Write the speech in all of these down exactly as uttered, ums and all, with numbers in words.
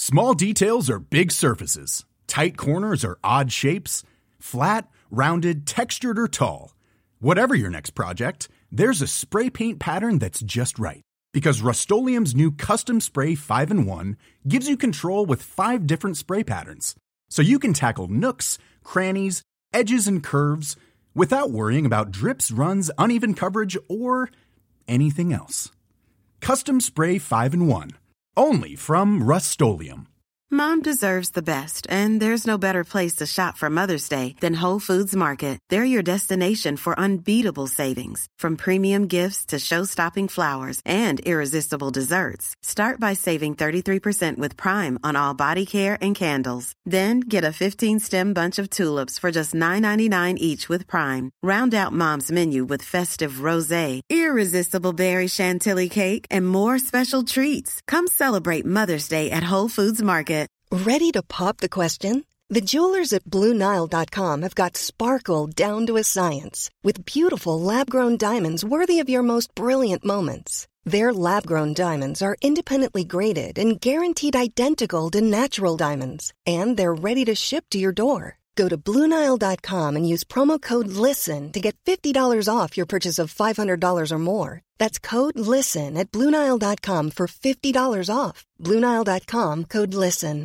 Small details are big surfaces. Tight corners are odd shapes. Flat, rounded, textured, or tall. Whatever your next project, there's a spray paint pattern that's just right. Because Rust-Oleum's new Custom Spray five in one gives you control with five different spray patterns. So you can tackle nooks, crannies, edges, and curves without worrying about drips, runs, uneven coverage, or anything else. Custom Spray five in one. Only from Rust-Oleum. Mom deserves the best, and there's no better place to shop for Mother's Day than Whole Foods Market. They're your destination for unbeatable savings, from premium gifts to show-stopping flowers and irresistible desserts. Start by saving thirty-three percent with Prime on all body care and candles. Then get a fifteen-stem bunch of tulips for just nine ninety-nine each with Prime. Round out Mom's menu with festive rosé, irresistible berry chantilly cake, and more special treats. Come celebrate Mother's Day at Whole Foods Market. Ready to pop the question? The jewelers at Blue Nile dot com have got sparkle down to a science with beautiful lab-grown diamonds worthy of your most brilliant moments. Their lab-grown diamonds are independently graded and guaranteed identical to natural diamonds, and they're ready to ship to your door. Go to Blue Nile dot com and use promo code LISTEN to get fifty dollars off your purchase of five hundred dollars or more. That's code LISTEN at Blue Nile dot com for fifty dollars off. Blue Nile dot com, code LISTEN.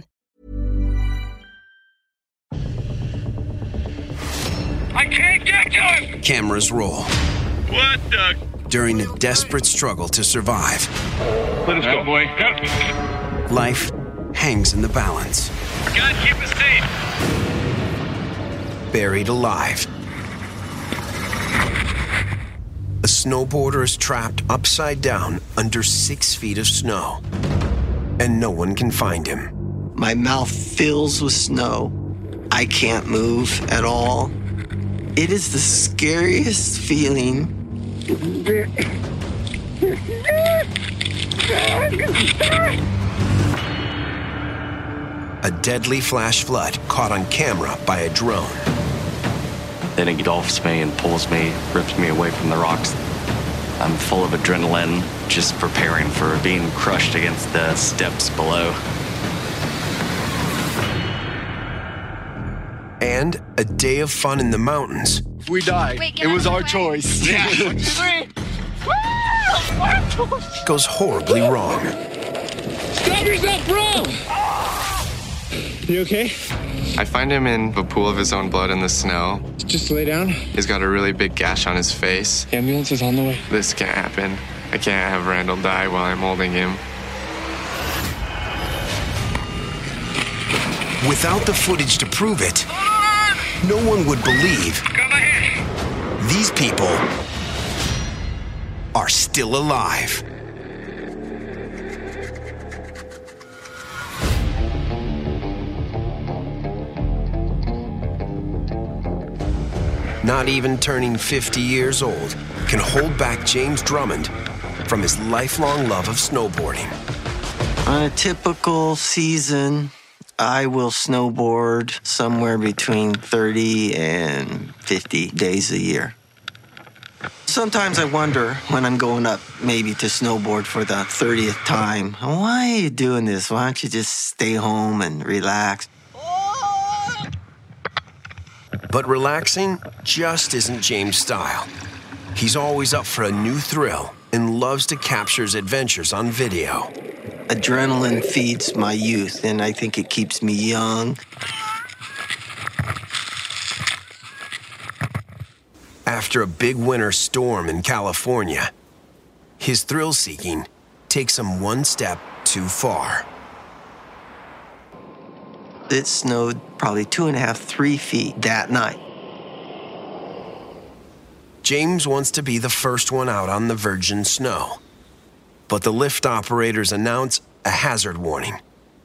I can't get to him! Cameras roll. What the? During a desperate struggle to survive. Let us go, boy. Go. Life hangs in the balance. I gotta keep it safe. Buried alive. A snowboarder is trapped upside down under six feet of snow, and no one can find him. My mouth fills with snow. I can't move at all. It is the scariest feeling. A deadly flash flood caught on camera by a drone. Then it engulfs me and pulls me, rips me away from the rocks. I'm full of adrenaline, just preparing for being crushed against the steps below. And a day of fun in the mountains. We died. Wait, it was our choice. Yeah. Goes horribly wrong. Stop yourself, bro! You okay? I find him in a pool of his own blood in the snow. Just lay down. He's got a really big gash on his face. Ambulance is on the way. This can't happen. I can't have Randall die while I'm holding him. Without the footage to prove it, no one would believe these people are still alive. Not even turning fifty years old can hold back James Drummond from his lifelong love of snowboarding. On a typical season, I will snowboard somewhere between thirty and fifty days a year. Sometimes I wonder when I'm going up maybe to snowboard for the thirtieth time, why are you doing this? Why don't you just stay home and relax? But relaxing just isn't James' style. He's always up for a new thrill and loves to capture his adventures on video. Adrenaline feeds my youth, and I think it keeps me young. After a big winter storm in California, his thrill-seeking takes him one step too far. It snowed probably two and a half, three feet that night. James wants to be the first one out on the virgin snow, but the lift operators announce a hazard warning.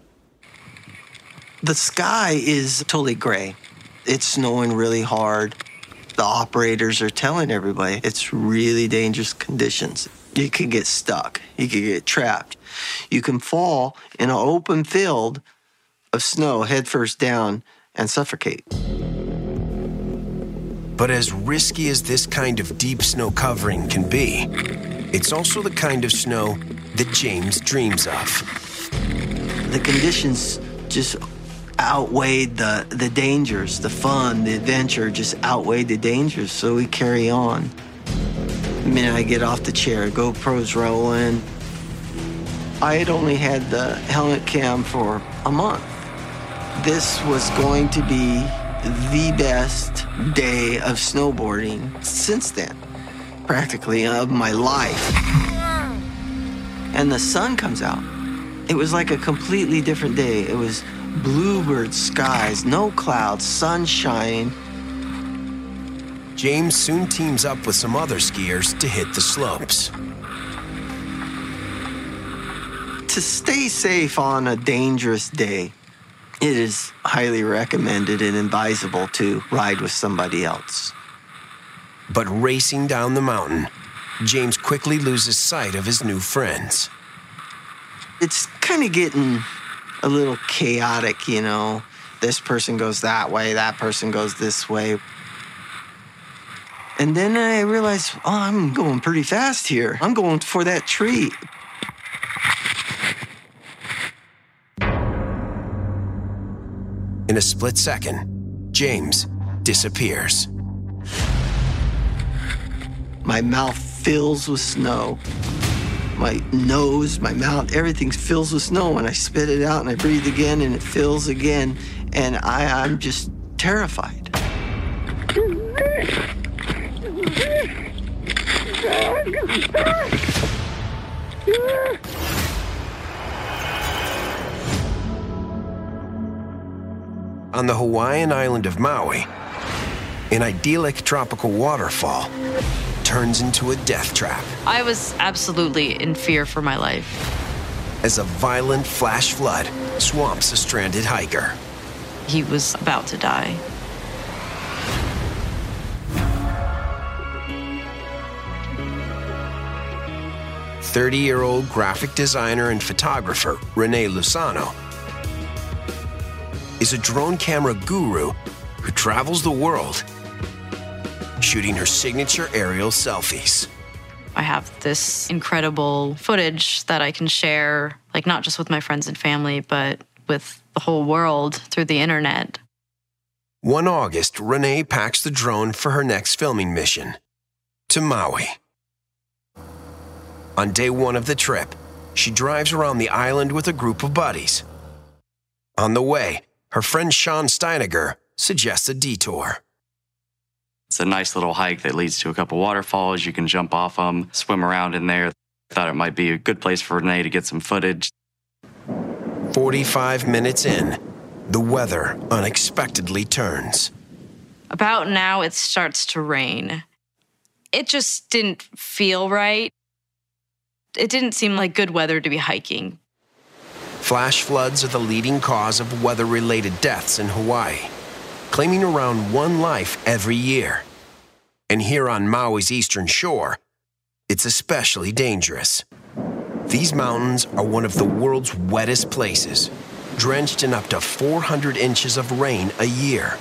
The sky is totally gray. It's snowing really hard. The operators are telling everybody it's really dangerous conditions. You could get stuck. You could get trapped. You can fall in an open field of snow headfirst down and suffocate. But as risky as this kind of deep snow covering can be, it's also the kind of snow that James dreams of. The conditions just outweighed the, the dangers, the fun, the adventure just outweighed the dangers, so we carry on. The minute I get off the chair, GoPro's rolling. I had only had the helmet cam for a month. This was going to be the best day of snowboarding since then, practically of my life. And the sun comes out. It was like a completely different day. It was bluebird skies, no clouds, sunshine. James soon teams up with some other skiers to hit the slopes. To stay safe on a dangerous day, it is highly recommended and advisable to ride with somebody else. But racing down the mountain, James quickly loses sight of his new friends. It's kind of getting a little chaotic, you know. This person goes that way, that person goes this way. And then I realized, oh, I'm going pretty fast here. I'm going for that tree. In a split second, James disappears. My mouth fills with snow. My nose, my mouth, everything fills with snow. And I spit it out and I breathe again and it fills again. And I, I'm just terrified. On the Hawaiian island of Maui, an idyllic tropical waterfall turns into a death trap. I was absolutely in fear for my life. As a violent flash flood swamps a stranded hiker. He was about to die. thirty-year-old graphic designer and photographer Renee Lusano is a drone camera guru who travels the world shooting her signature aerial selfies. I have this incredible footage that I can share, like not just with my friends and family, but with the whole world through the internet. One August, Renee packs the drone for her next filming mission to Maui. On day one of the trip, she drives around the island with a group of buddies. On the way, her friend Sean Steiniger suggests a detour. It's a nice little hike that leads to a couple waterfalls. You can jump off them, swim around in there. Thought it might be a good place for Renee to get some footage. forty-five minutes in, the weather unexpectedly turns. About now, it starts to rain. It just didn't feel right. It didn't seem like good weather to be hiking. Flash floods are the leading cause of weather-related deaths in Hawaii, claiming around one life every year. And here on Maui's eastern shore, it's especially dangerous. These mountains are one of the world's wettest places, drenched in up to four hundred inches of rain a year.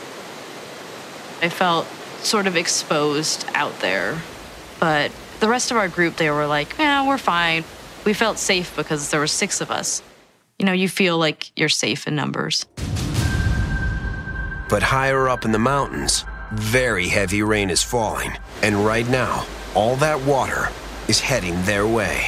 I felt sort of exposed out there, but the rest of our group, they were like, yeah, we're fine. We felt safe because there were six of us. You know, you feel like you're safe in numbers. But higher up in the mountains, very heavy rain is falling. And right now, all that water is heading their way.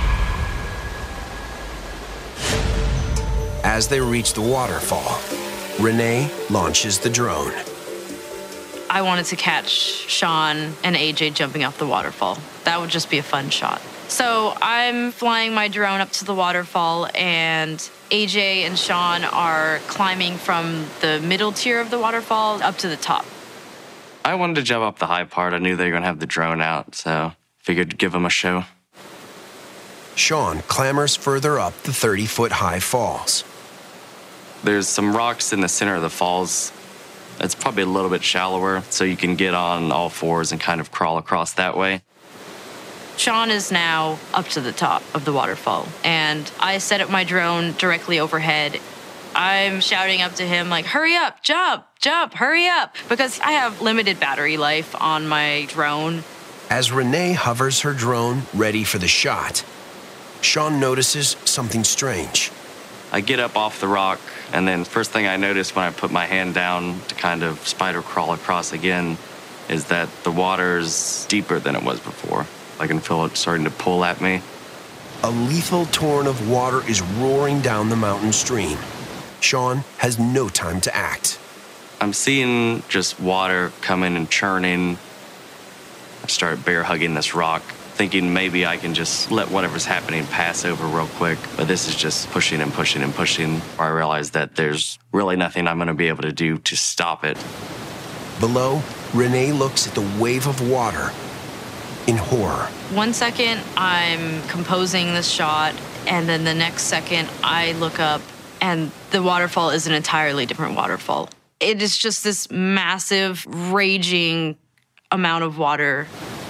As they reach the waterfall, Renee launches the drone. I wanted to catch Sean and A J jumping off the waterfall. That would just be a fun shot. So I'm flying my drone up to the waterfall, and A J and Sean are climbing from the middle tier of the waterfall up to the top. I wanted to jump up the high part. I knew they were going to have the drone out, so figured to give them a show. Sean clambers further up the thirty-foot high falls. There's some rocks in the center of the falls. It's probably a little bit shallower, so you can get on all fours and kind of crawl across that way. Sean is now up to the top of the waterfall, and I set up my drone directly overhead. I'm shouting up to him like, hurry up, jump, jump, hurry up, because I have limited battery life on my drone. As Renee hovers her drone ready for the shot, Sean notices something strange. I get up off the rock, and then first thing I notice when I put my hand down to kind of spider crawl across again is that the water's deeper than it was before. I can feel it starting to pull at me. A lethal torrent of water is roaring down the mountain stream. Sean has no time to act. I'm seeing just water coming and churning. I start bear hugging this rock, thinking maybe I can just let whatever's happening pass over real quick. But this is just pushing and pushing and pushing. I realize that there's really nothing I'm going to be able to do to stop it. Below, Renee looks at the wave of water in horror. One second, I'm composing this shot, and then the next second, I look up, and the waterfall is an entirely different waterfall. It is just this massive, raging amount of water.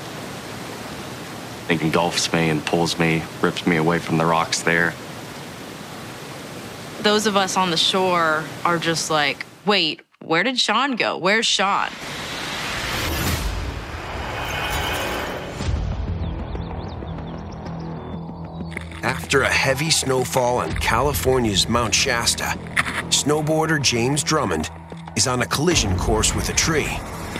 It engulfs me and pulls me, rips me away from the rocks there. Those of us on the shore are just like, wait, where did Sean go? Where's Sean? After a heavy snowfall on California's Mount Shasta, snowboarder James Drummond is on a collision course with a tree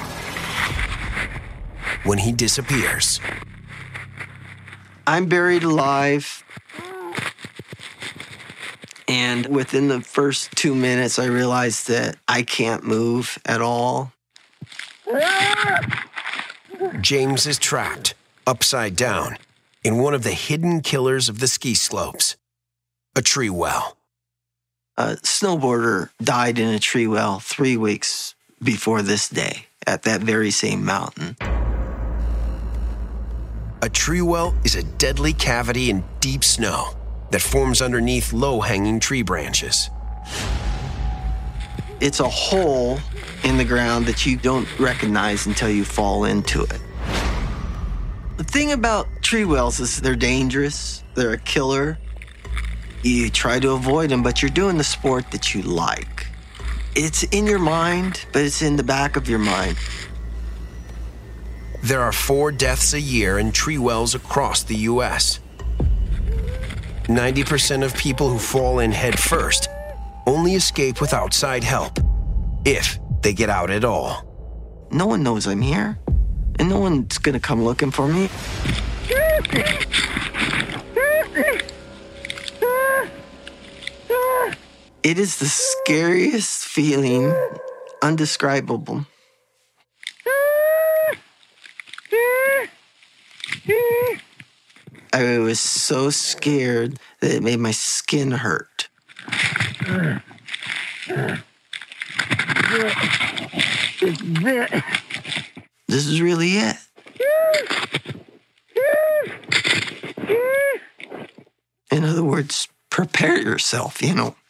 when he disappears. I'm buried alive, and within the first two minutes, I realized that I can't move at all. James is trapped, upside down, in one of the hidden killers of the ski slopes, a tree well. A snowboarder died in a tree well three weeks before this day at that very same mountain. A tree well is a deadly cavity in deep snow that forms underneath low-hanging tree branches. It's a hole in the ground that you don't recognize until you fall into it. The thing about tree wells is they're dangerous. They're a killer. You try to avoid them, but you're doing the sport that you like. It's in your mind, but it's in the back of your mind. There are four deaths a year in tree wells across the U S ninety percent of people who fall in head first only escape with outside help, if they get out at all. No one knows I'm here, and no one's gonna come looking for me. It is the scariest feeling, undescribable. I was so scared that it made my skin hurt. This is really it. In other words, prepare yourself, you know.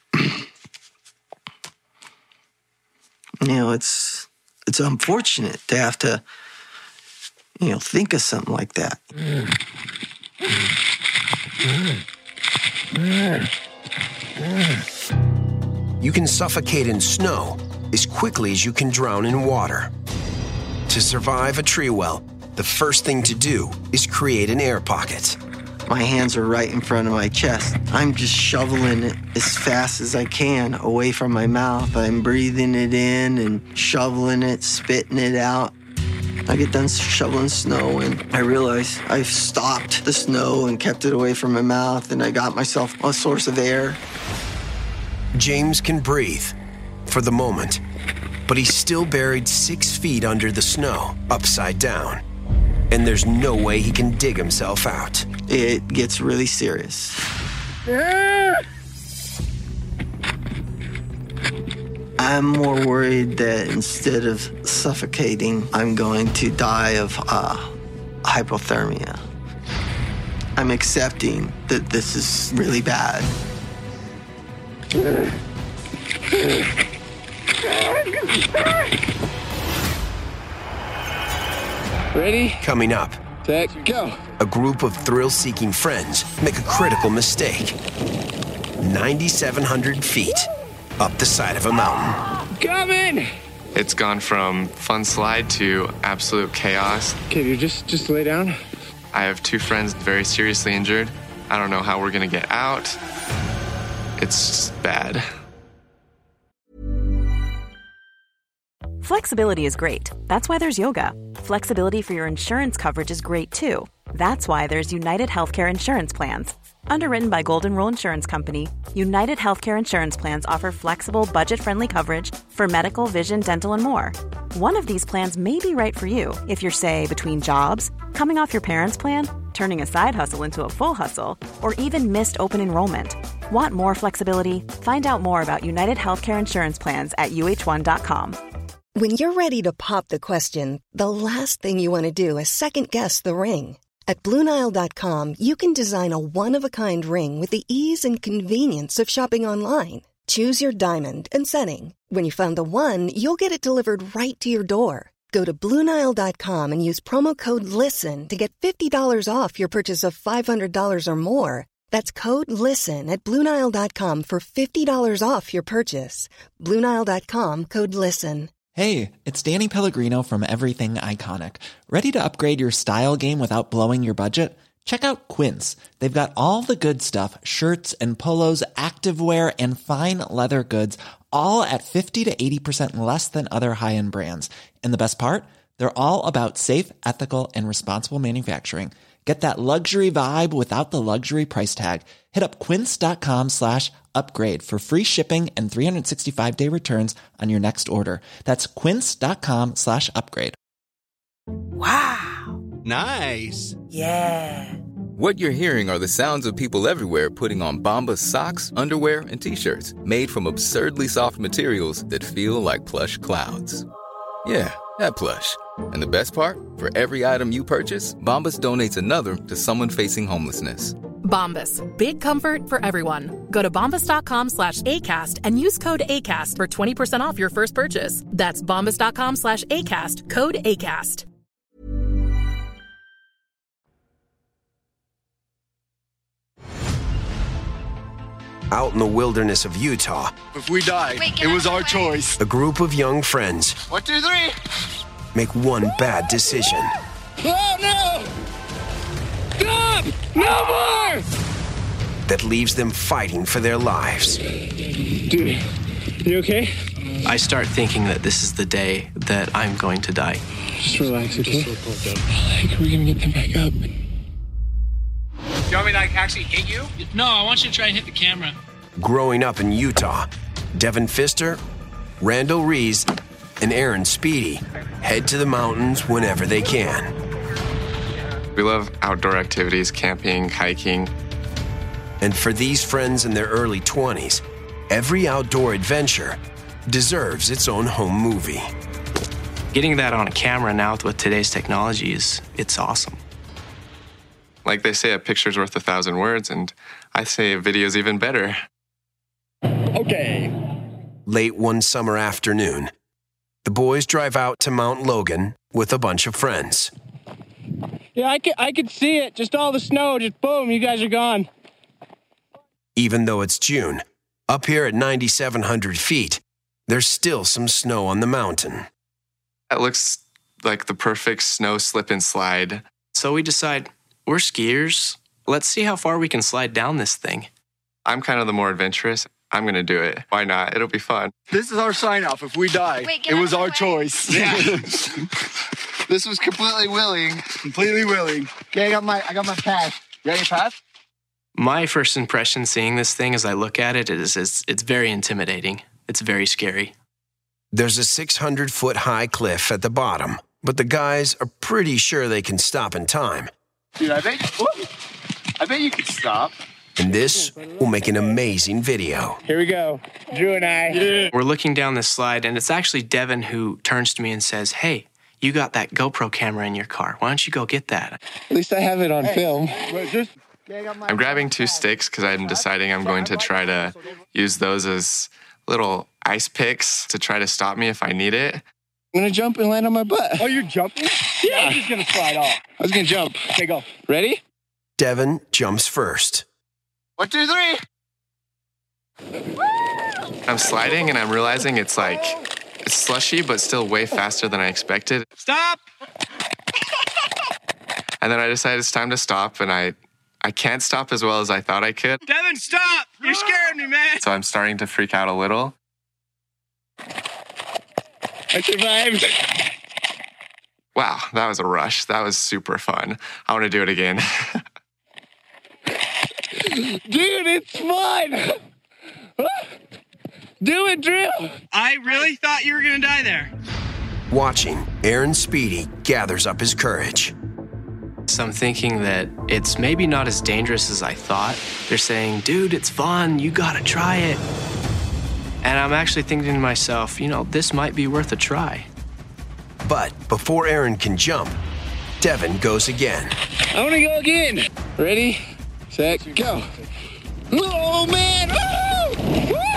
You know, it's it's unfortunate to have to, you know, think of something like that. You can suffocate in snow as quickly as you can drown in water. To survive a tree well, the first thing to do is create an air pocket. My hands are right in front of my chest. I'm just shoveling it as fast as I can away from my mouth. I'm breathing it in and shoveling it, spitting it out. I get done shoveling snow and I realize I've stopped the snow and kept it away from my mouth, and I got myself a source of air. James can breathe for the moment, but he's still buried six feet under the snow, upside down. And there's no way he can dig himself out. It gets really serious. I'm more worried that instead of suffocating, I'm going to die of uh, hypothermia. I'm accepting that this is really bad. Ready? Coming up, Set, go. a group of thrill-seeking friends make a critical mistake. ninety-seven hundred feet up the side of a mountain. Coming! It's gone from fun slide to absolute chaos. Okay, you just just lay down. I have two friends very seriously injured. I don't know how we're gonna get out. it's bad. Flexibility is great. That's why there's yoga. Flexibility for your insurance coverage is great too. That's why there's United Healthcare Insurance Plans. Underwritten by Golden Rule Insurance Company, United Healthcare Insurance Plans offer flexible, budget-friendly coverage for medical, vision, dental, and more. One of these plans may be right for you if you're, say, between jobs, coming off your parents' plan, turning a side hustle into a full hustle, or even missed open enrollment. Want more flexibility? Find out more about United Healthcare Insurance Plans at U H one dot com. When you're ready to pop the question, the last thing you want to do is second-guess the ring. At Blue Nile dot com, you can design a one-of-a-kind ring with the ease and convenience of shopping online. Choose your diamond and setting. When you find the one, you'll get it delivered right to your door. Go to Blue Nile dot com and use promo code LISTEN to get fifty dollars off your purchase of five hundred dollars or more. That's code LISTEN at Blue Nile dot com for fifty dollars off your purchase. Blue Nile dot com, code LISTEN. Hey, it's Danny Pellegrino from Everything Iconic. Ready to upgrade your style game without blowing your budget? Check out Quince. They've got all the good stuff, shirts and polos, activewear, and fine leather goods, all at fifty to eighty percent less than other high-end brands. And the best part? They're all about safe, ethical, and responsible manufacturing. Get that luxury vibe without the luxury price tag. Hit up quince.com slash upgrade for free shipping and three sixty-five day returns on your next order. That's quince.com slash upgrade. Wow. Nice. Yeah. What you're hearing are the sounds of people everywhere putting on Bombas socks, underwear, and T-shirts made from absurdly soft materials that feel like plush clouds. Yeah, that plush. And the best part? For every item you purchase, Bombas donates another to someone facing homelessness. Bombas. Big comfort for everyone. Go to bombas.com slash ACAST and use code ACAST for twenty percent off your first purchase. That's bombas.com slash ACAST. Code ACAST. Out in the wilderness of Utah, If we die, Wait, it was our choice. a group of young friends One, two, three. make one bad decision Oh, no! Stop! No more! that leaves them fighting for their lives. Dude, you okay? I start thinking that this is the day that I'm going to die. Just relax, okay? Like, we're gonna get them back up. You want me to like, actually hit you? No, I want you to try and hit the camera. Growing up in Utah, Devin Pfister, Randall Rees, and Aaron Speedy head to the mountains whenever they can. We love outdoor activities, camping, hiking. And for these friends in their early twenties, every outdoor adventure deserves its own home movie. Getting that on a camera now with today's technology is, it's awesome. Like they say, a picture's worth a thousand words, and I say a video's even better. Okay. Late one summer afternoon, the boys drive out to Mount Logan with a bunch of friends. Yeah, I could, I could see it. Just all the snow. Just boom, you guys are gone. Even though it's June, up here at ninety-seven hundred feet, there's still some snow on the mountain. That looks like the perfect snow slip and slide. So we decide, we're skiers. Let's see how far we can slide down this thing. I'm kind of the more adventurous. I'm going to do it. Why not? It'll be fun. This is our sign off. If we die, Wait, it get was out of our the way. choice. Yeah. This was completely willing. Completely willing. Okay, I got my I got my pass. You got your pass? My first impression seeing this thing as I look at it is it's, it's very intimidating. It's very scary. There's a six hundred foot high cliff at the bottom, but the guys are pretty sure they can stop in time. Dude, I bet whoop, I bet you could stop. And this will make an amazing video. Here we go. Drew and I. Yeah. We're looking down this slide, and it's actually Devin who turns to me and says, hey, you got that GoPro camera in your car. Why don't you go get that? At least I have it on film. Just I'm grabbing two sticks because I'm deciding I'm going to try to use those as little ice picks to try to stop me if I need it. I'm gonna jump and land on my butt. Oh, you're jumping? Yeah. I'm just gonna slide off. I was gonna jump. Okay, go. Ready? Devin jumps first. One, two, three. I'm sliding and I'm realizing it's like, it's slushy, but still way faster than I expected. Stop! And then I decided it's time to stop, and I I can't stop as well as I thought I could. Devin, stop! You're scaring me, man. So I'm starting to freak out a little. I survived. Wow, that was a rush. That was super fun. I want to do it again. Dude, it's fun. Do it, Drew. I really thought you were going to die there. Watching, Aaron Speedy gathers up his courage. So I'm thinking that it's maybe not as dangerous as I thought. They're saying, dude, it's fun. You got to try it. And I'm actually thinking to myself, you know, this might be worth a try. But before Aaron can jump, Devin goes again. I want to go again. Ready, set, go. Oh, man. Woo! Woo!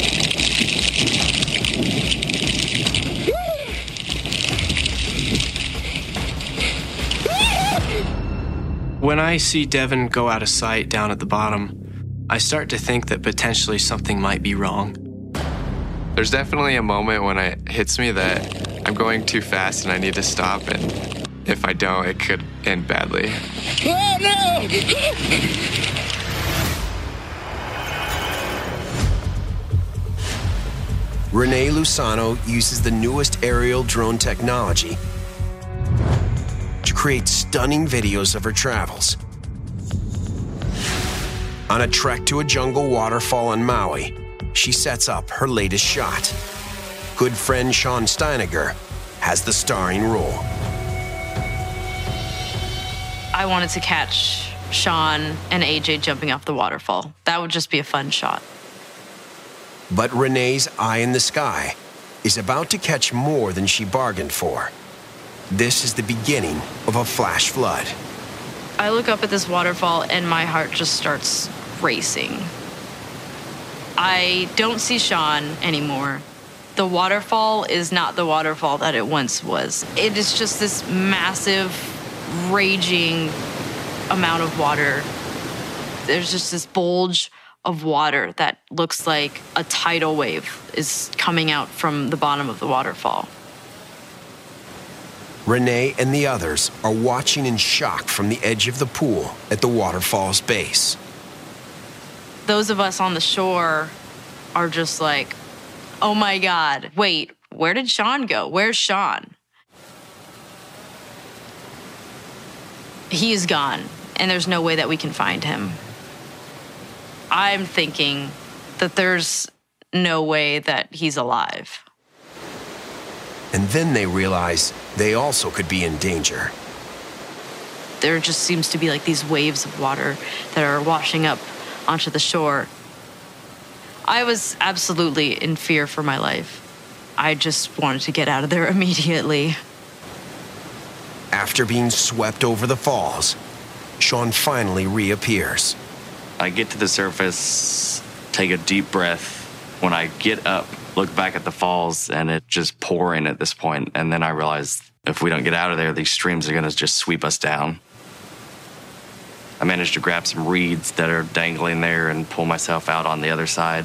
When I see Devin go out of sight down at the bottom, I start to think that potentially something might be wrong. There's definitely a moment when it hits me that I'm going too fast and I need to stop, and if I don't, it could end badly. Oh, no! Renee Lusano uses the newest aerial drone technology to create stunning videos of her travels. On a trek to a jungle waterfall on Maui, she sets up her latest shot. Good friend Sean Steiniger has the starring role. I wanted to catch Sean and A J jumping off the waterfall. That would just be a fun shot. But Renee's eye in the sky is about to catch more than she bargained for. This is the beginning of a flash flood. I look up at this waterfall and my heart just starts racing. I don't see Sean anymore. The waterfall is not the waterfall that it once was. It is just this massive, raging amount of water. There's just this bulge of water that looks like a tidal wave is coming out from the bottom of the waterfall. Renee and the others are watching in shock from the edge of the pool at the waterfall's base. Those of us on the shore are just like, oh my God, wait, where did Sean go? Where's Sean? He is gone, and there's no way that we can find him. I'm thinking that there's no way that he's alive. And then they realize they also could be in danger. There just seems to be like these waves of water that are washing up onto the shore. I was absolutely in fear for my life. I just wanted to get out of there immediately. After being swept over the falls, Sean finally reappears. I get to the surface, take a deep breath. When I get up, look back at the falls, and it's just pouring at this point. And then I realize if we don't get out of there, these streams are going to just sweep us down. I managed to grab some reeds that are dangling there and pull myself out on the other side.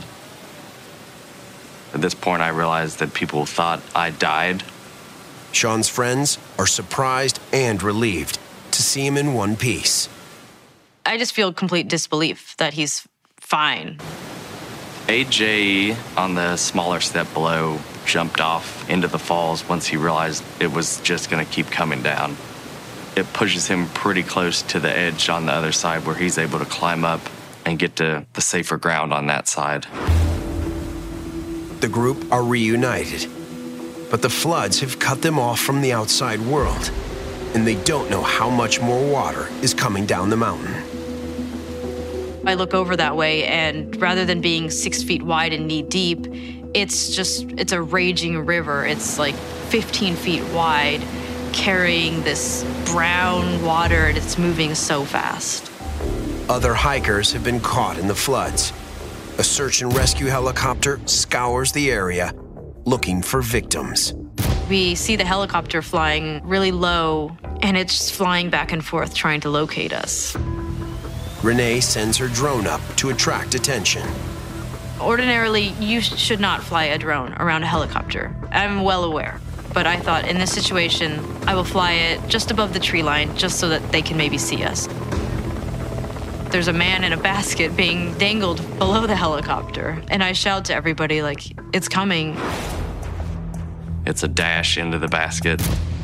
At this point, I realized that people thought I died. Sean's friends are surprised and relieved to see him in one piece. I just feel complete disbelief that he's fine. A J, on the smaller step below, jumped off into the falls once he realized it was just going to keep coming down. It pushes him pretty close to the edge on the other side where he's able to climb up and get to the safer ground on that side. The group are reunited, but the floods have cut them off from the outside world, and they don't know how much more water is coming down the mountain. I look over that way, and rather than being six feet wide and knee deep, it's just, it's a raging river. It's like fifteen feet wide, carrying this brown water, and it's moving so fast. Other hikers have been caught in the floods. A search and rescue helicopter scours the area, looking for victims. We see the helicopter flying really low, and it's flying back and forth trying to locate us. Renee sends her drone up to attract attention. Ordinarily, you should not fly a drone around a helicopter. I'm well aware. But I thought in this situation, I will fly it just above the tree line just so that they can maybe see us. there's a man in a basket being dangled below the helicopter. And I shout to everybody, like, it's coming. It's a dash into the basket.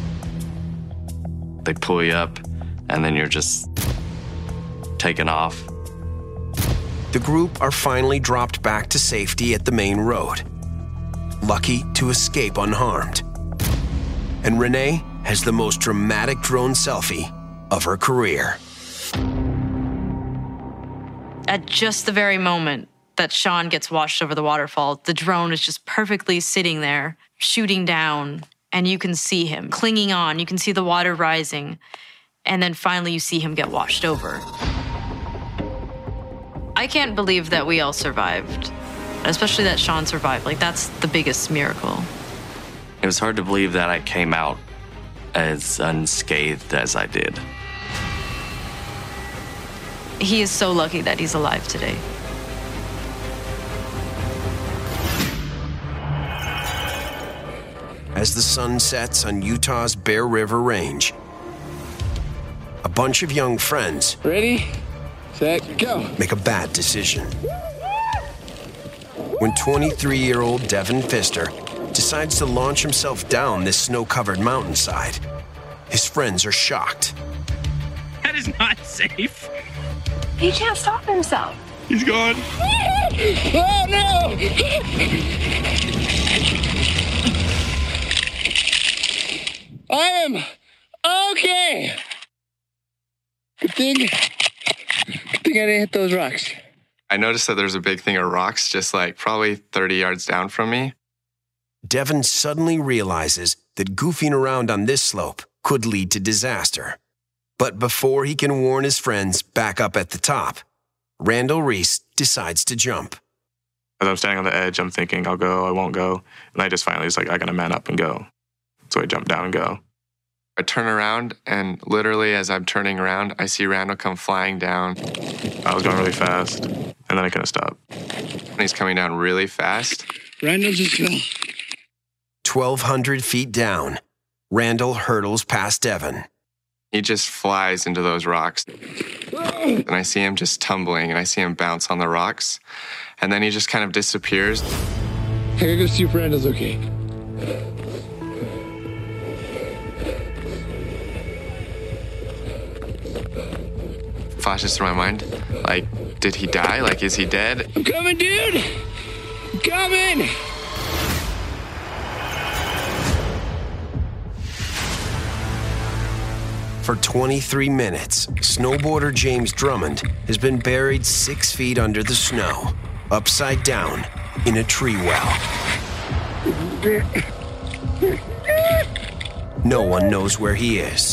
They pull you up, and then you're just taken off. The group are finally dropped back to safety at the main road, lucky to escape unharmed. And Renee has the most dramatic drone selfie of her career. At just the very moment that Sean gets washed over the waterfall, the drone is just perfectly sitting there, shooting down, and you can see him clinging on. You can see the water rising, and then finally you see him get washed over. I can't believe that we all survived, especially that Sean survived. Like, that's the biggest miracle. It was hard to believe that I came out as unscathed as I did. He is so lucky that he's alive today. As the sun sets on Utah's Bear River Range, a bunch of young friends Ready, set, go. make a bad decision. When twenty-three-year-old Devin Pfister decides to launch himself down this snow-covered mountainside, his friends are shocked. That is not safe. He can't stop himself. He's gone. Oh, no! I am okay. Good thing, good thing I didn't hit those rocks. I noticed that there's a big thing of rocks just like probably thirty yards down from me. Devin suddenly realizes that goofing around on this slope could lead to disaster. But before he can warn his friends back up at the top, Randall Reese decides to jump. As I'm standing on the edge, I'm thinking, I'll go, I won't go. And I just finally was like, I gotta man up and go. So I jump down and go. I turn around, and literally as I'm turning around, I see Randall come flying down. I was going really fast, and then I couldn't stop. And he's coming down really fast. Randall just fell. twelve hundred feet down, Randall hurdles past Devin. He just flies into those rocks. And I see him just tumbling, and I see him bounce on the rocks. And then he just kind of disappears. I gotta go see if Randall's okay. Flashes through my mind, like, did he die? Like, is he dead? I'm coming, dude! I'm coming! For twenty-three minutes, snowboarder James Drummond has been buried six feet under the snow, upside down, in a tree well. No one knows where he is.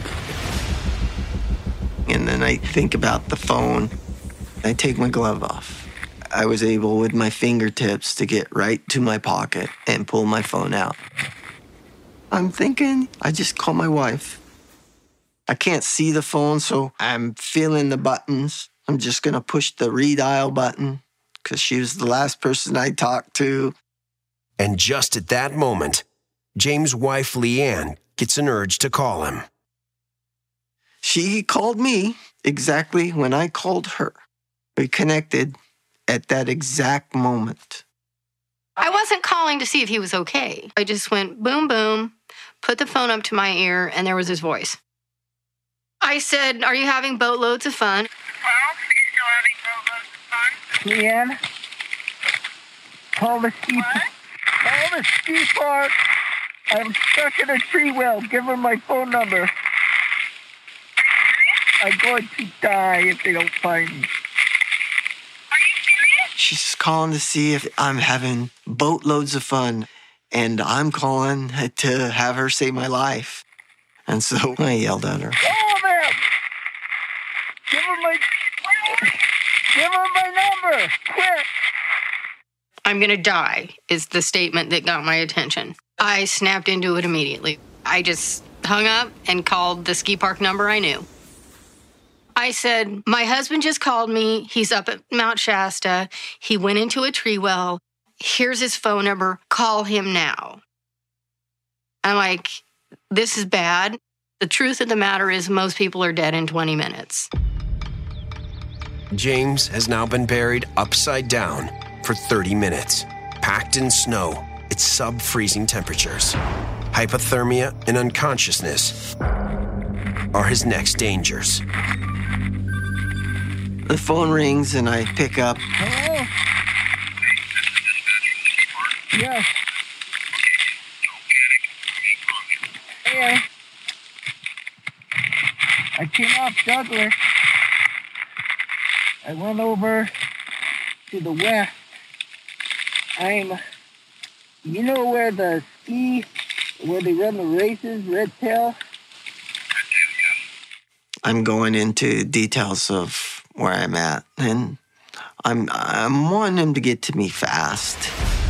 And then I think about the phone. I take my glove off. I was able, with my fingertips, to get right to my pocket and pull my phone out. I'm thinking I just call my wife. I can't see the phone, so I'm feeling the buttons. I'm just going to push the redial button because she was the last person I talked to. And just at that moment, James' wife, Leanne, gets an urge to call him. She called me exactly when I called her. We connected at that exact moment. I wasn't calling to see if he was okay. I just went boom, boom, put the phone up to my ear, and there was his voice. I said, are you having boatloads of fun? Leanne, call the ski, call the ski park. I'm stuck in a tree well. Give her my phone number. I'm going to die if they don't find me. She's just calling to see if I'm having boatloads of fun, and I'm calling to have her save my life. And so I yelled at her. Call them! Give her my, give her my number, quick! I'm gonna die is the statement that got my attention. I snapped into it immediately. I just hung up and called the ski park number I knew. I said, my husband just called me. He's up at Mount Shasta. He went into a tree well. Here's his phone number. Call him now. I'm like, this is bad. The truth of the matter is most people are dead in twenty minutes. James has now been buried upside down for thirty minutes, packed in snow at sub-freezing temperatures. Hypothermia and unconsciousness are his next dangers. The phone rings and I pick up. Hello? Yes. Hey, I came off Douglas. I went over to the west. I'm, you know where the ski, where they run the races, Red Tail? I'm going into details of where I'm at, and I'm I'm wanting him to get to me fast.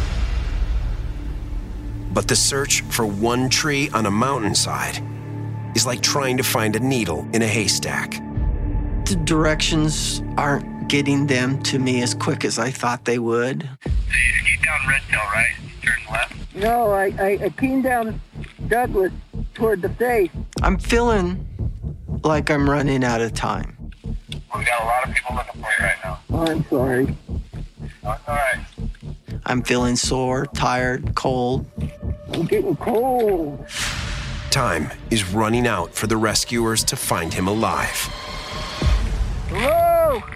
But the search for one tree on a mountainside is like trying to find a needle in a haystack. The directions aren't getting them to me as quick as I thought they would. So you ski down Red Tail, right? Turn left? No, I, I, I came down Douglas toward the face. I'm feeling like I'm running out of time. Well, we got a lot of people looking for you right now. Oh, I'm sorry. Oh, it's all right. I'm feeling sore, tired, cold. I'm getting cold. Time is running out for the rescuers to find him alive. Hello?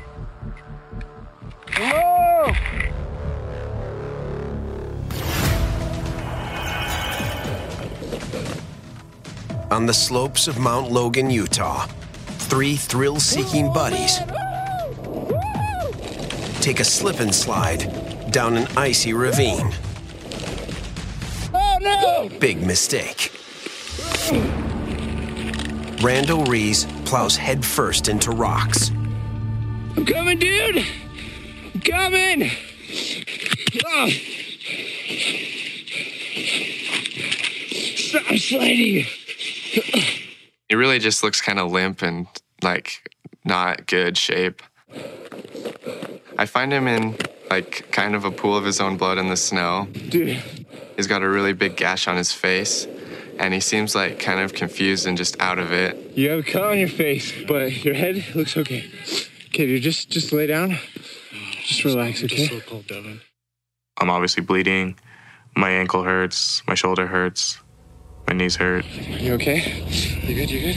Hello? On the slopes of Mount Logan, Utah, three thrill-seeking buddies take a slip and slide down an icy ravine. Oh, no! Big mistake. Randall Rees plows headfirst into rocks. I'm coming, dude! I'm coming! Oh. Stop sliding! He really just looks kind of limp and, like, not good shape. I find him in, like, kind of a pool of his own blood in the snow. Dude. He's got a really big gash on his face, and he seems, like, kind of confused and just out of it. You have a cut on your face, but your head looks okay. Okay, dude, just, just lay down. Just relax, okay? Just so cold, Devin. I'm obviously bleeding. My ankle hurts. My shoulder hurts. My knees hurt. You okay? You good? You good?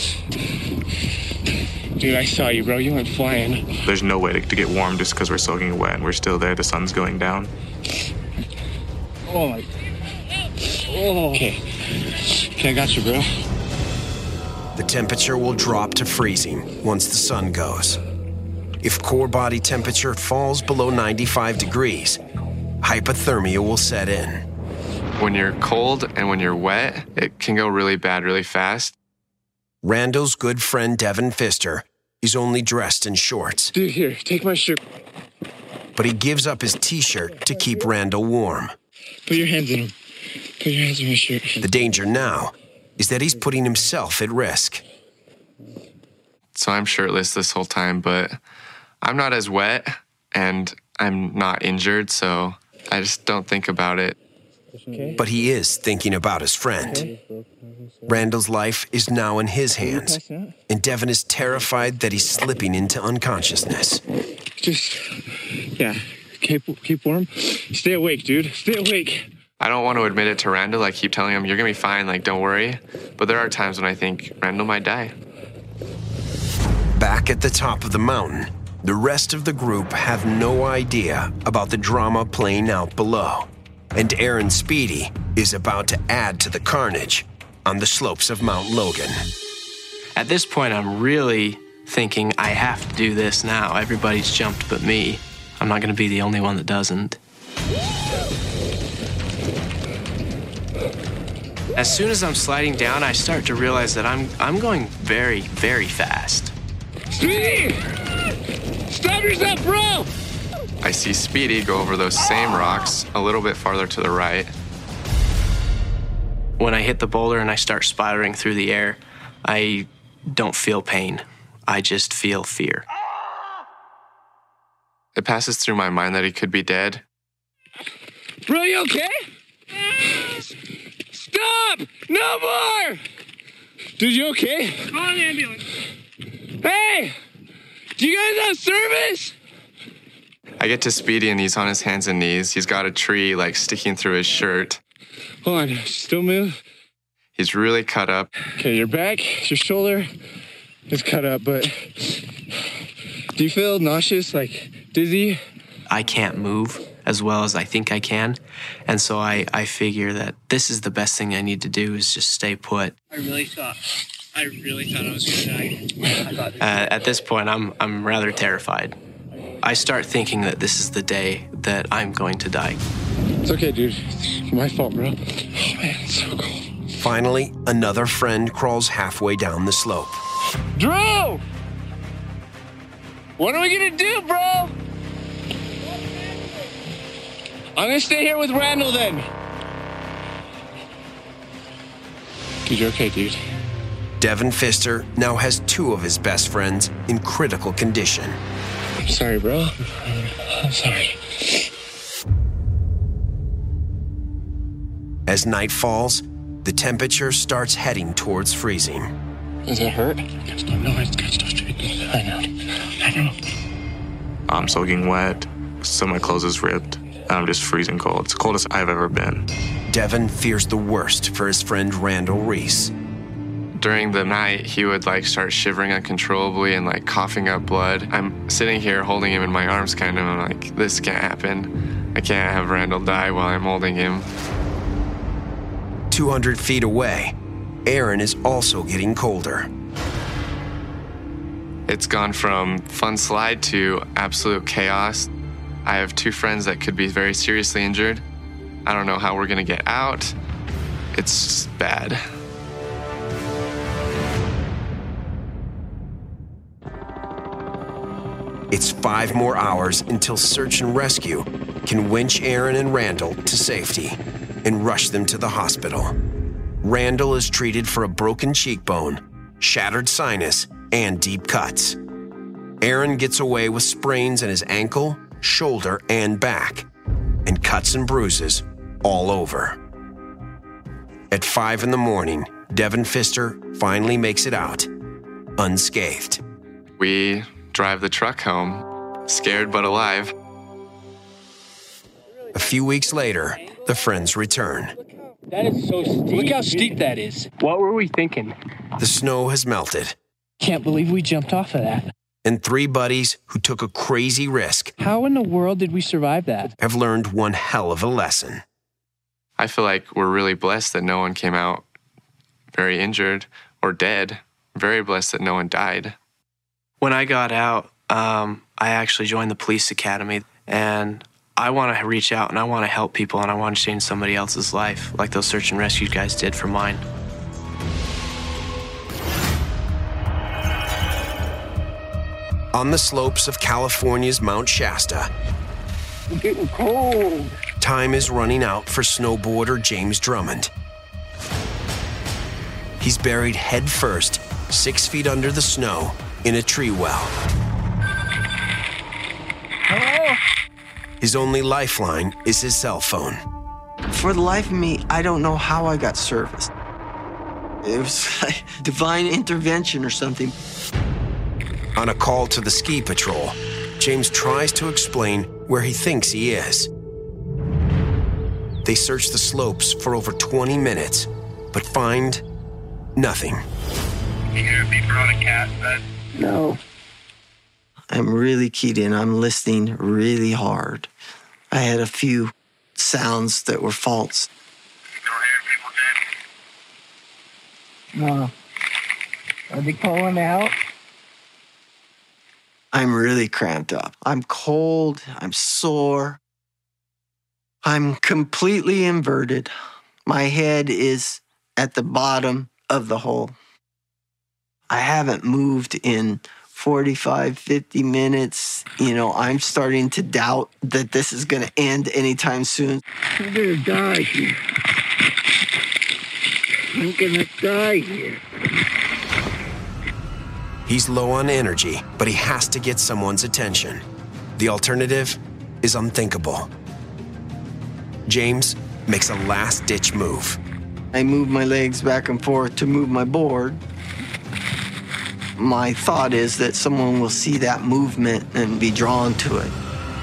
Dude, I saw you, bro. You went flying. There's no way to, to get warm just because we're soaking wet and we're still there. The sun's going down. Oh, my. Oh. Okay. Okay, I got you, bro. The temperature will drop to freezing once the sun goes. If core body temperature falls below ninety-five degrees, hypothermia will set in. When you're cold and when you're wet, it can go really bad really fast. Randall's good friend Devin Pfister is only dressed in shorts. Dude, here, take my shirt. But he gives up his t-shirt to keep Randall warm. Put your hands in him. Put your hands in my shirt. The danger now is that he's putting himself at risk. So I'm shirtless this whole time, but I'm not as wet and I'm not injured, so I just don't think about it. Okay. But he is thinking about his friend. Okay. Randall's life is now in his hands, and Devin is terrified that he's slipping into unconsciousness. Just, yeah, keep, keep warm. Stay awake, dude. Stay awake. I don't want to admit it to Randall. I keep telling him, you're going to be fine, like, don't worry. But there are times when I think Randall might die. Back at the top of the mountain, the rest of the group have no idea about the drama playing out below. And Aaron Speedy is about to add to the carnage on the slopes of Mount Logan. At this point, I'm really thinking I have to do this now. Everybody's jumped but me. I'm not going to be the only one that doesn't. As soon as I'm sliding down, I start to realize that I'm I'm going very, very fast. Speedy! Stop yourself, bro! I see Speedy go over those same rocks a little bit farther to the right. When I hit the boulder and I start spiraling through the air, I don't feel pain. I just feel fear. It passes through my mind that he could be dead. Bro, you okay? Stop! No more! Dude, you okay? Call an ambulance. Hey! Do you guys have service? I get to Speedy and he's on his hands and knees. He's got a tree like sticking through his shirt. Hold on, still move. He's really cut up. Okay, your back, your shoulder is cut up, but do you feel nauseous, like dizzy? I can't move as well as I think I can. And so I, I figure that this is the best thing I need to do is just stay put. I really thought, I really thought I was gonna die. I thought Uh, at this point, I'm, I'm rather terrified. I start thinking that this is the day that I'm going to die. It's okay, dude. It's my fault, bro. Oh, man, it's so cold. Finally, another friend crawls halfway down the slope. Drew! What are we gonna do, bro? I'm gonna stay here with Randall then. Dude, you're okay, dude. Devin Pfister now has two of his best friends in critical condition. I'm sorry, bro. I'm sorry. As night falls, the temperature starts heading towards freezing. Does it hurt? No, it's good. I know. I know. I'm soaking wet, so my clothes is ripped, and I'm just freezing cold. It's the coldest I've ever been. Devin fears the worst for his friend Randall Reese. During the night, he would like start shivering uncontrollably and like coughing up blood. I'm sitting here holding him in my arms kind of. I'm like, this can't happen. I can't have Randall die while I'm holding him. two hundred feet away, Aaron is also getting colder. It's gone from fun slide to absolute chaos. I have two friends that could be very seriously injured. I don't know how we're gonna get out. It's bad. It's five more hours until search and rescue can winch Aaron and Randall to safety and rush them to the hospital. Randall is treated for a broken cheekbone, shattered sinus, and deep cuts. Aaron gets away with sprains in his ankle, shoulder, and back, and cuts and bruises all over. At five in the morning, Devin Pfister finally makes it out, unscathed. We drive the truck home, scared but alive. A few weeks later, the friends return. That is so steep. Look how steep that is. What were we thinking? The snow has melted. Can't believe we jumped off of that. And three buddies who took a crazy risk How in the world did we survive that? have learned one hell of a lesson. I feel like we're really blessed that no one came out very injured or dead. Very blessed that no one died. When I got out, um, I actually joined the police academy, and I want to reach out and I want to help people and I want to change somebody else's life, like those search and rescue guys did for mine. On the slopes of California's Mount Shasta, I'm getting cold. time is running out for snowboarder James Drummond. He's buried head first, six feet under the snow, in a tree well. Hello? His only lifeline is his cell phone. For the life of me, I don't know how I got service. It was like divine intervention or something. On a call to the ski patrol, James tries to explain where he thinks he is. They search the slopes for over twenty minutes, but find nothing. You hear people on a cat bed? No. I'm really keyed in. I'm listening really hard. I had a few sounds that were false. No. Are they calling out? I'm really cramped up. I'm cold. I'm sore. I'm completely inverted. My head is at the bottom of the hole. I haven't moved in forty-five, fifty minutes. You know, I'm starting to doubt that this is going to end anytime soon. I'm gonna die here. I'm gonna die here. He's low on energy, but he has to get someone's attention. The alternative is unthinkable. James makes a last-ditch move. I move my legs back and forth to move my board. My thought is that someone will see that movement and be drawn to it.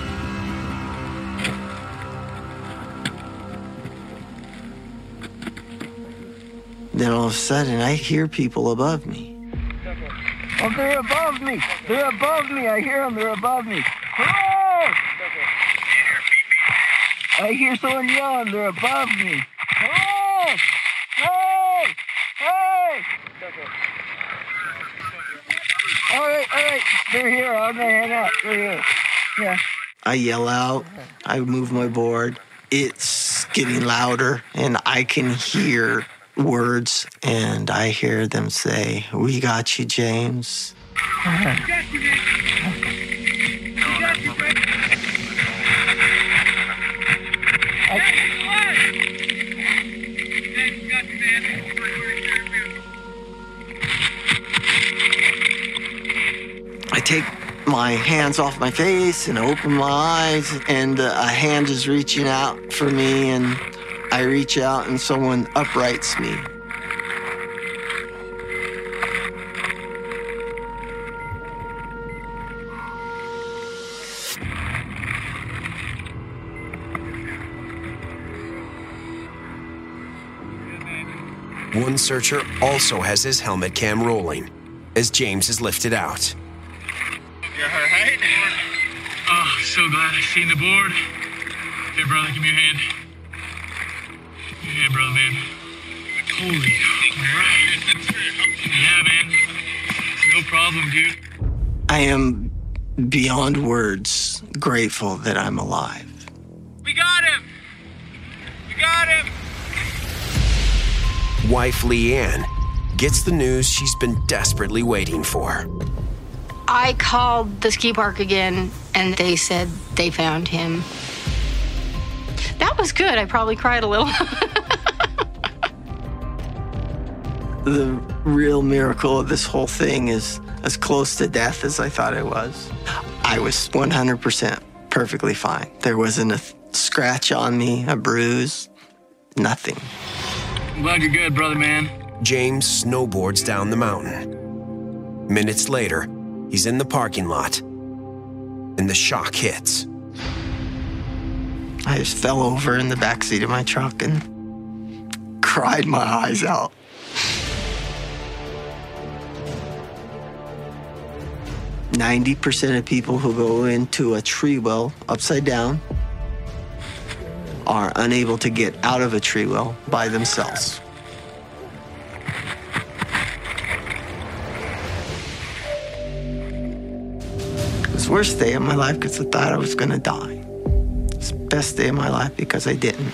Then all of a sudden, I hear people above me. Oh, they're above me. They're above me. I hear them. They're above me. Oh! I hear someone yelling. They're above me. Oh! Hey! Hey! All right, all right. They're here. I'm going to hang out. They're here. Yeah. I yell out. I move my board. It's getting louder, and I can hear words, and I hear them say, "We got you, James." I take my hands off my face and open my eyes, and uh, a hand is reaching out for me, and I reach out and someone uprights me. One searcher also has his helmet cam rolling as James is lifted out. You're all right? Oh, so glad I seen the board. Here, brother, give me a hand. Give me a hand, brother, man. Holy crap. Yeah, man. No problem, dude. I am beyond words grateful that I'm alive. We got him! We got him! Wife Leanne gets the news she's been desperately waiting for. I called the ski park again, and they said they found him. That was good. I probably cried a little. The real miracle of this whole thing is as close to death as I thought it was. I was one hundred percent perfectly fine. There wasn't a scratch on me, a bruise, nothing. I'm glad you're good, brother, man. James snowboards down the mountain. Minutes later, he's in the parking lot, and the shock hits. I just fell over in the backseat of my truck and cried my eyes out. ninety percent of people who go into a tree well upside down are unable to get out of a tree well by themselves. It was the worst day of my life because I thought I was going to die. It's the best day of my life because I didn't.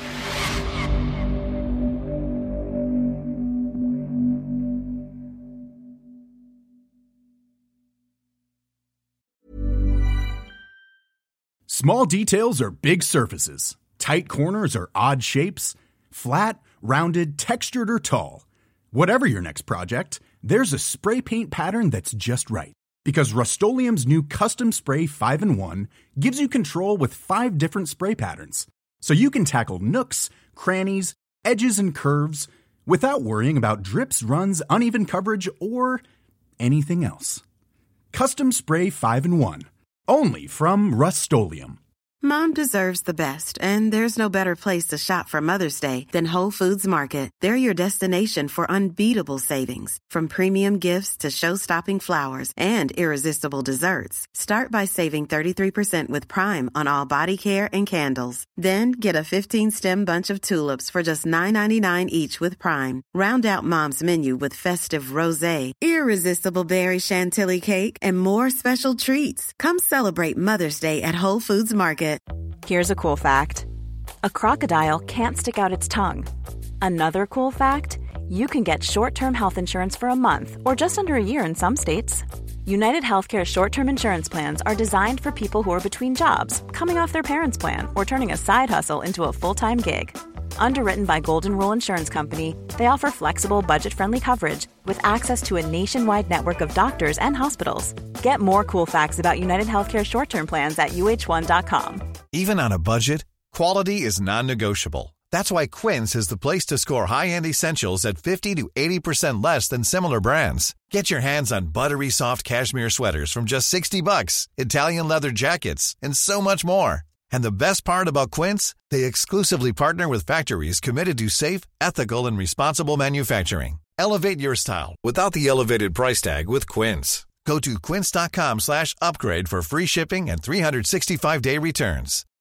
Small details are big surfaces. Tight corners are odd shapes. Flat, rounded, textured, or tall. Whatever your next project, there's a spray paint pattern that's just right. Because Rust-Oleum's new Custom Spray five in one gives you control with five different spray patterns. So you can tackle nooks, crannies, edges, and curves without worrying about drips, runs, uneven coverage, or anything else. Custom Spray five in one. Only from Rust-Oleum. Mom deserves the best, and there's no better place to shop for Mother's Day than Whole Foods Market. They're your destination for unbeatable savings, from premium gifts to show-stopping flowers and irresistible desserts. Start by saving thirty-three percent with Prime on all body care and candles. Then get a fifteen-stem bunch of tulips for just nine ninety-nine each with Prime. Round out Mom's menu with festive rosé, irresistible berry chantilly cake, and more special treats. Come celebrate Mother's Day at Whole Foods Market. Here's a cool fact. A crocodile can't stick out its tongue. Another cool fact, you can get short-term health insurance for a month or just under a year in some states. United Healthcare short-term insurance plans are designed for people who are between jobs, coming off their parents' plan, or turning a side hustle into a full-time gig. Underwritten by Golden Rule Insurance Company, they offer flexible, budget-friendly coverage with access to a nationwide network of doctors and hospitals. Get more cool facts about United Healthcare short-term plans at U H one dot com. Even on a budget, quality is non-negotiable. That's why Quince is the place to score high-end essentials at fifty to eighty percent less than similar brands. Get your hands on buttery soft cashmere sweaters from just sixty bucks, Italian leather jackets, and so much more. And the best part about Quince, they exclusively partner with factories committed to safe, ethical, and responsible manufacturing. Elevate your style without the elevated price tag with Quince. Go to quince.com slash upgrade for free shipping and three sixty-five day returns.